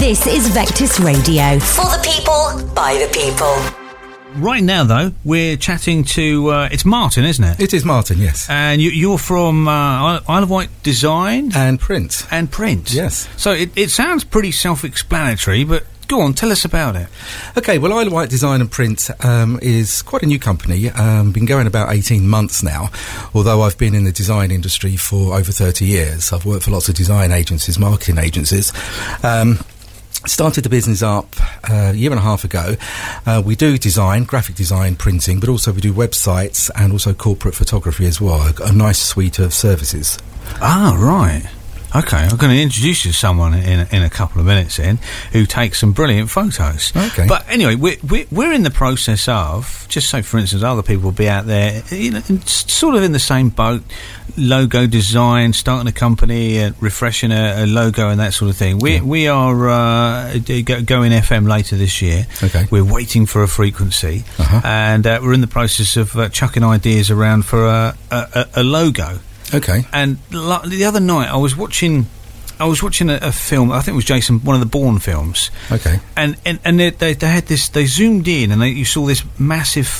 This is Vectis Radio. For the people, by the people. Right now, though, we're chatting to... it's Martin, isn't it? It is Martin, yes. And you're from Isle of Wight Design? And Print. And Print. Yes. So it sounds pretty self-explanatory, but go on, tell us about it. OK, well, Isle of Wight Design and Print is quite a new company. Been going about 18 months now, although I've been in the design industry for over 30 years. I've worked for lots of design agencies, marketing agencies. Started the business up a year and a half ago. We do design, graphic design, printing, but also we do websites and also corporate photography as well. A nice suite of services. Ah, right. OK, I'm going to introduce you to someone in a couple of minutes then who takes some brilliant photos. OK. But anyway, we're in the process of, just so for instance, other people will be out there, sort of in the same boat, logo design, starting a company, refreshing a logo and that sort of thing. We are going FM later this year. OK. We're waiting for a frequency, and we're in the process of chucking ideas around for a logo. OK. And the other night I was watching a film. I think it was one of the Bourne films. OK. And they had this. They zoomed in and you saw this massive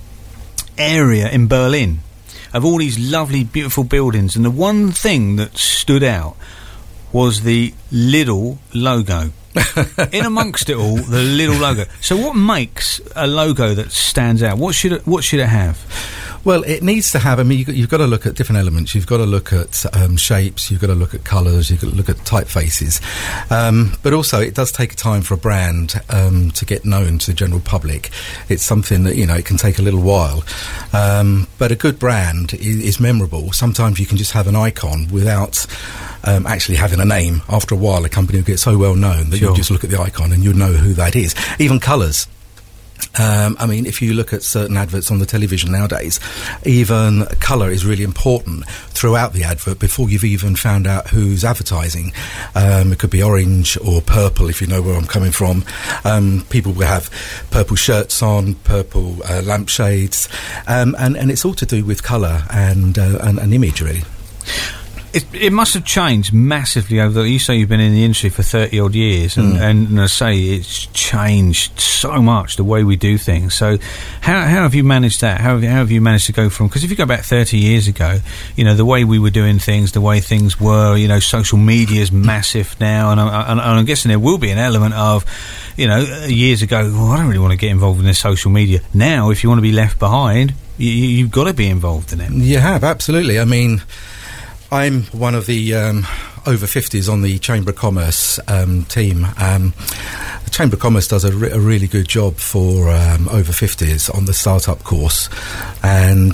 area in Berlin of all these lovely, beautiful buildings. And the one thing that stood out was the Lidl logo. In amongst it all, the Lidl logo. So what makes a logo that stands out? What should it have? Well, it needs to have, I mean, you've got to look at different elements. You've got to look at shapes, you've got to look at colours, you've got to look at typefaces. But also, it does take time for a brand to get known to the general public. It's something that, it can take a little while. But a good brand is memorable. Sometimes you can just have an icon without actually having a name. After a while, a company will get so well known that you'll just look at the icon and you'll know who that is. Even colours. I mean, if you look at certain adverts on the television nowadays, even colour is really important throughout the advert before you've even found out who's advertising. It could be orange or purple, if you know where I'm coming from. People will have purple shirts on, purple lampshades, and it's all to do with colour and image, really. It must have changed massively over you say you've been in the industry for 30 odd years and I say it's changed so much the way we do things. So how have you managed that? How have you managed to go from, because if you go back 30 years ago, the way we were doing things, the way things were, social media is massive now, and I'm guessing there will be an element of, years ago, I don't really want to get involved in this social media. Now, if you want to be left behind, you've got to be involved in it. You have, absolutely. I mean, I'm one of the over 50s on the Chamber of Commerce team. The Chamber of Commerce does a really good job for over 50s on the startup course, and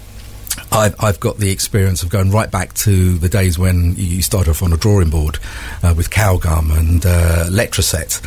I've got the experience of going right back to the days when you started off on a drawing board with Calgum and Letraset.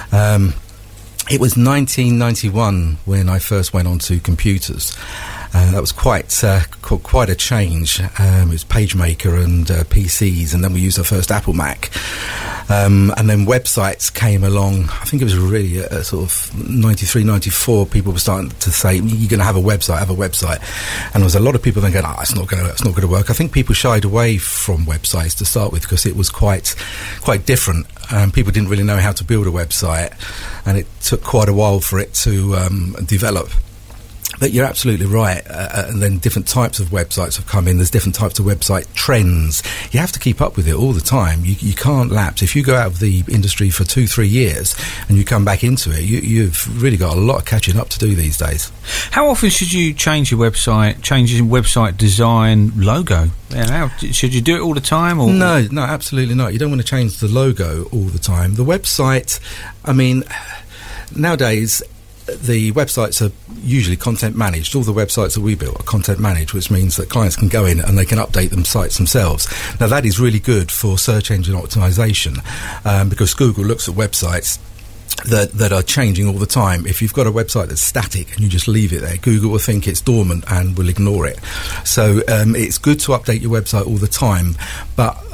It was 1991 when I first went onto computers. That was quite a change. It was PageMaker and PCs, and then we used our first Apple Mac. And then websites came along. I think it was really a sort of 93, 94. People were starting to say, "You're going to have a website," and there was a lot of people then going, "It's not going to work." I think people shied away from websites to start with because it was quite different. People didn't really know how to build a website, and it took quite a while for it to develop. But you're absolutely right. And then different types of websites have come in. There's different types of website trends. You have to keep up with it all the time. You can't lapse. If you go out of the industry for 2-3 years and you come back into it, you've really got a lot of catching up to do these days. How often should you change your website design, logo? Should you do it all the time? Or? No, absolutely not. You don't want to change the logo all the time. The website, I mean, nowadays, the websites are usually content managed. All the websites that we build are content managed, which means that clients can go in and they can update them sites themselves. Now, that is really good for search engine optimization because Google looks at websites that are changing all the time. If you've got a website that's static and you just leave it there, Google will think it's dormant and will ignore it. So it's good to update your website all the time, but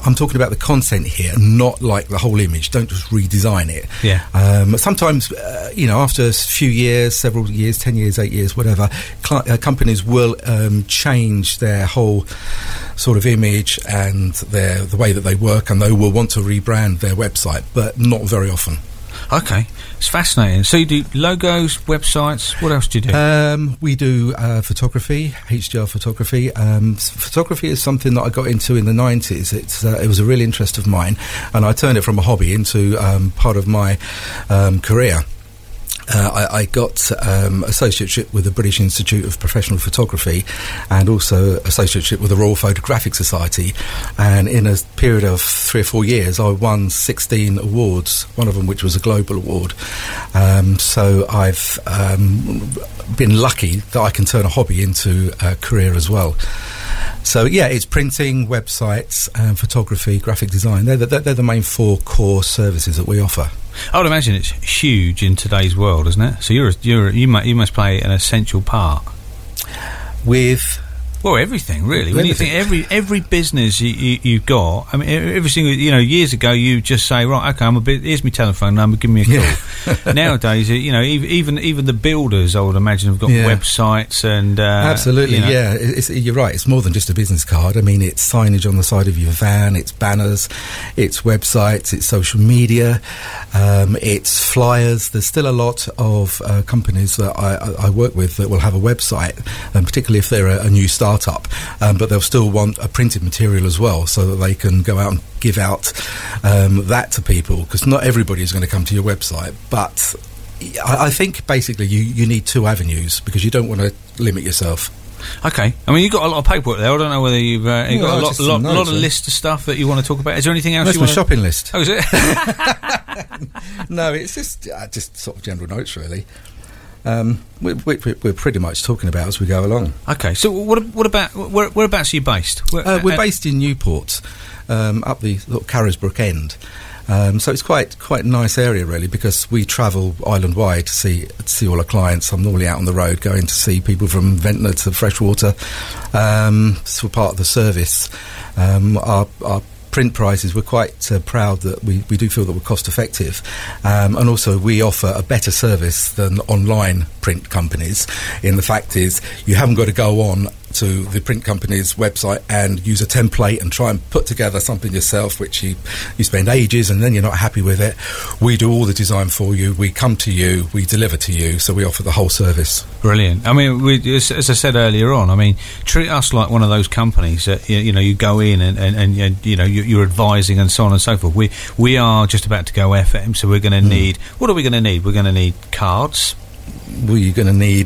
I'm talking about the content here, not like the whole image. Don't just redesign it. Yeah. Sometimes, after a few years, several years, 10 years, 8 years, whatever, companies will change their whole sort of image and the way that they work, and they will want to rebrand their website, but not very often. Okay, it's fascinating. So you do logos, websites. What else do you do? We do photography, HDR photography. Photography is something that I got into in the 90s. It was a real interest of mine, and I turned it from a hobby into part of my career. I got associateship with the British Institute of Professional Photography, and also associateship with the Royal Photographic Society, and in a period of 3 or 4 years I won 16 awards, one of them which was a global award. So I've been lucky that I can turn a hobby into a career as well. So yeah, it's printing, websites, photography, graphic design. They're the main 4 core services that we offer. I would imagine it's huge in today's world, isn't it? So you must play an essential part with. Well, everything really. When you think every business you've got, I mean, every single, years ago you just say, right, okay, here's my telephone number, give me a call. Nowadays, even the builders, I would imagine, have got websites and absolutely, yeah. You're right. It's more than just a business card. I mean, it's signage on the side of your van, it's banners, it's websites, it's social media, it's flyers. There's still a lot of companies that I work with that will have a website, and particularly if they're a new startup, but they'll still want a printed material as well, so that they can go out and give out that to people, because not everybody is going to come to your website. But I think basically you need 2 avenues, because you don't want to limit yourself. Okay, I mean, you've got a lot of paperwork there. I don't know whether you've got a lot of list of stuff that you want to talk about. Is there anything else? That's my shopping list. Oh, is it? No, it's just sort of general notes, really. We're pretty much talking about as we go along. Okay, so what about whereabouts are you based? We're based in Newport, up the Carisbrooke end. So it's quite a nice area, really, because we travel island wide to see all our clients. I'm normally out on the road going to see people from Ventnor to Freshwater. So part of the service. Our print prices, we're quite proud that we do feel that we're cost effective, and also we offer a better service than online print companies. In the fact is, you haven't got to go on to the print company's website and use a template and try and put together something yourself, which you spend ages and then you're not happy with it. We do all the design for you, we come to you, we deliver to you, so we offer the whole service. Brilliant. I mean, as I said earlier on, I mean, treat us like one of those companies that you go in and you're advising and so on and so forth. We are just about to go FM, so we're going to need, what are we going to need? We're going to need cards. Well, you're going to need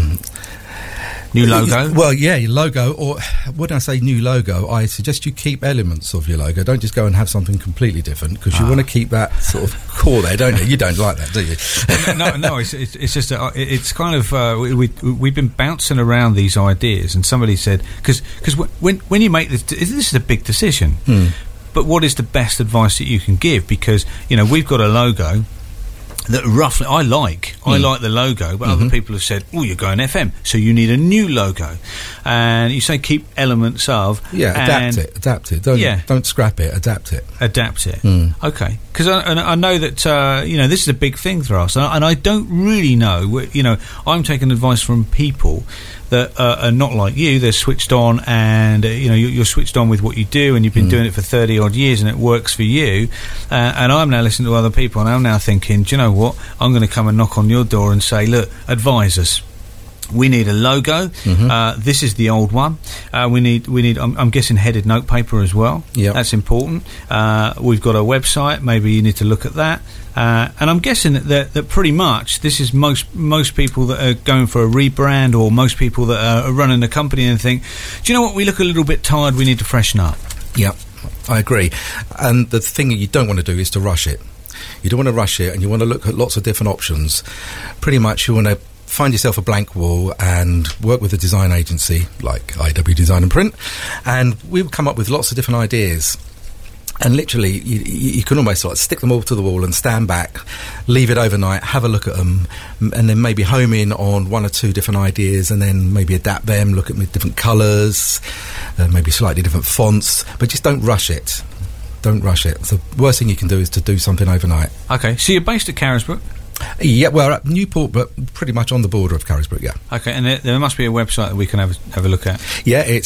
new logo? Well, yeah, your logo. Or when I say new logo, I suggest you keep elements of your logo. Don't just go and have something completely different, because you want to keep that sort of core there, don't you? You don't like that, do you? No. It's just it's kind of we've been bouncing around these ideas, and somebody said, because when you make this is a big decision. But what is the best advice that you can give? Because we've got a logo that roughly I like the logo, but other people have said, you're going FM, so you need a new logo. And you say keep elements of, adapt it, don't scrap it, adapt it. Okay, because I know that this is a big thing for us, and I don't really know. I'm taking advice from people that are not like you. They're switched on, and you're switched on with what you do, and you've been doing it for 30 odd years, and it works for you. And I'm now listening to other people, and I'm now thinking, do you know what? I'm going to come and knock on your door and say, look, advise us. We need a logo. This is the old one. We need. I'm guessing headed notepaper as well. Yeah, that's important. We've got a website. Maybe you need to look at that. And I'm guessing that pretty much this is most people that are going for a rebrand, or most people that are running a company and think, do you know what? We look a little bit tired. We need to freshen up. Yeah, I agree. And the thing that you don't want to do is to rush it. You don't want to rush it, and you want to look at lots of different options. Pretty much, you want to find yourself a blank wall and work with a design agency like IW Design and Print, and we've come up with lots of different ideas. And literally, you can almost stick them all to the wall and stand back, leave it overnight, have a look at them, and then maybe home in on 1 or 2 different ideas, and then maybe adapt them, look at different colours, maybe slightly different fonts, but just don't rush it. Don't rush it. The worst thing you can do is to do something overnight. Okay, so you're based at Carisbrooke? Yeah, well, at Newport, but pretty much on the border of Carisbrooke, yeah. Okay, and there must be a website that we can have a look at. Yeah, it's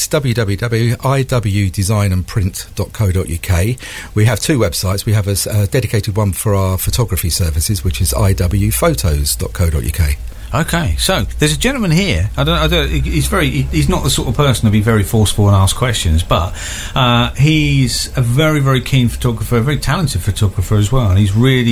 www.iwdesignandprint.co.uk. We have two websites. We have a dedicated one for our photography services, which is iwphotos.co.uk. Okay, so there's a gentleman here. He's not the sort of person to be very forceful and ask questions, but he's a very, very keen photographer, a very talented photographer as well. And he's really,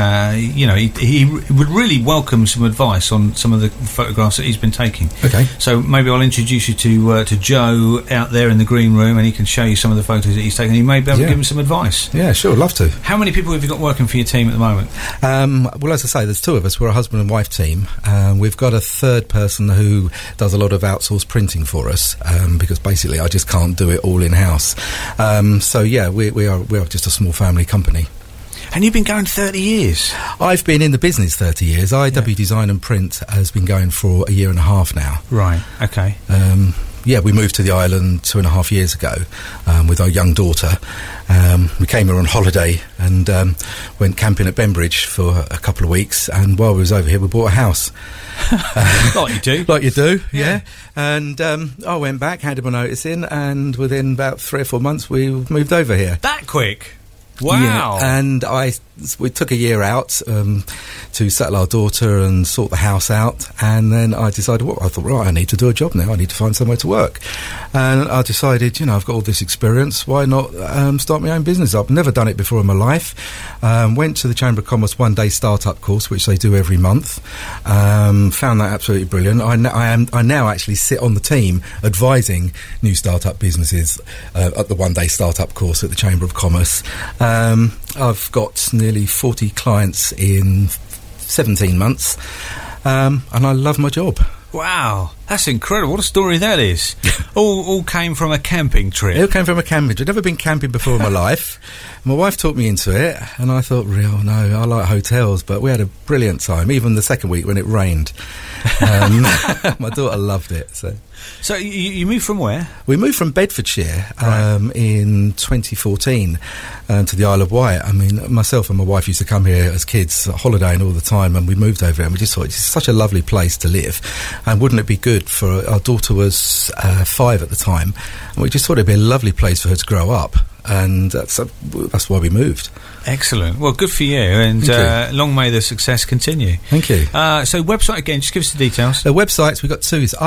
he would really welcome some advice on some of the photographs that he's been taking. Okay. So maybe I'll introduce you to Joe out there in the green room, and he can show you some of the photos that he's taken. You may be able to give him some advice. Yeah, sure, love to. How many people have you got working for your team at the moment? Well, as I say, there's two of us. We're a husband and wife team. We've got a third person who does a lot of outsourced printing for us, because basically I just can't do it all in-house. So yeah, we are just a small family company. And you've been going 30 years? I've been in the business 30 years. IW Design and Print has been going for a year and a half now. Right, okay. Yeah, we moved to the island 2.5 years ago with our young daughter. We came here on holiday and went camping at Bembridge for a couple of weeks, and while we was over here we bought a house. Like you do. Like you do, yeah. And I went back, handed my notice in, and within about 3 or 4 months we moved over here. That quick? Wow. Yeah, and we took a year out to settle our daughter and sort the house out, and then I decided, I thought, right, I need to do a job now. I need to find somewhere to work. And I decided, I've got all this experience, why not start my own business? I've never done it before in my life. Went to the Chamber of Commerce one-day startup course, which they do every month. Found that absolutely brilliant. I now actually sit on the team advising new startup businesses at the one-day startup course at the Chamber of Commerce. I've got nearly 40 clients in 17 months, and I love my job. Wow, that's incredible. What a story that is. all came from a camping trip. It all came from a camping trip. I've never been camping before in my life. My wife talked me into it, and I thought, no, I like hotels, but we had a brilliant time, even the second week when it rained. My daughter loved it. So you moved from where? We moved from Bedfordshire in 2014 to the Isle of Wight. I mean, myself and my wife used to come here as kids, holidaying all the time, and we moved over here, and we just thought it's such a lovely place to live, and wouldn't it be good for our daughter was 5 at the time, and we just thought it'd be a lovely place for her to grow up. And that's why we moved. Excellent. Well, good for you, and long may the success continue. Thank you. So website again, just give us the details. The websites, we've got two, is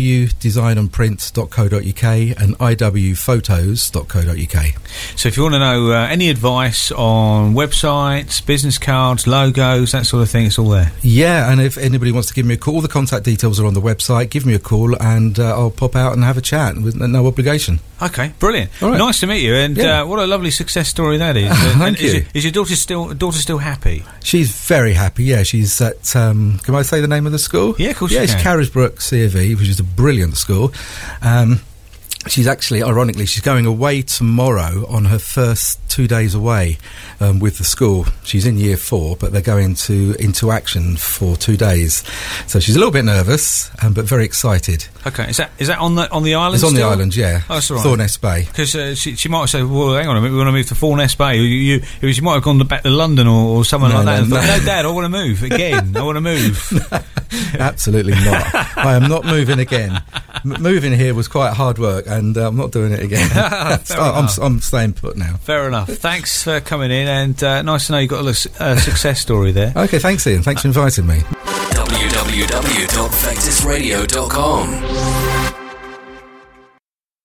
iwdesignandprint.co.uk and iwphotos.co.uk. So if you want to know any advice on websites, business cards, logos, that sort of thing, it's all there. Yeah, and if anybody wants to give me a call, all the contact details are on the website. Give me a call and I'll pop out and have a chat with no obligation. Okay, brilliant. All right. Nice to meet you, and what a lovely success story that is. Thank you. Is your daughter still happy? She's very happy, yeah. She's at, can I say the name of the school? Yeah, of course you can. Yeah, it's Carisbrooke C of E, which is a brilliant school. She's actually, ironically, she's going away tomorrow on her first 2 days away with the school. She's in year 4, but they're going into action for 2 days. So she's a little bit nervous, but very excited. Okay, is that on the island? It's on still? the island, yeah. Oh, that's all right. Thorness Bay. Because she might say, well, hang on a minute, we want to move to Thorness Bay. She might have gone back to London or somewhere like that. No, Dad, I want to move again. I want to move. Absolutely not. I am not moving again. Moving here was quite hard work, and I'm not doing it again. I'm staying put now. Fair enough. Thanks for coming in, and nice to know you got a success story there. Okay, thanks, Ian. Thanks for inviting me. www.vectusradio.com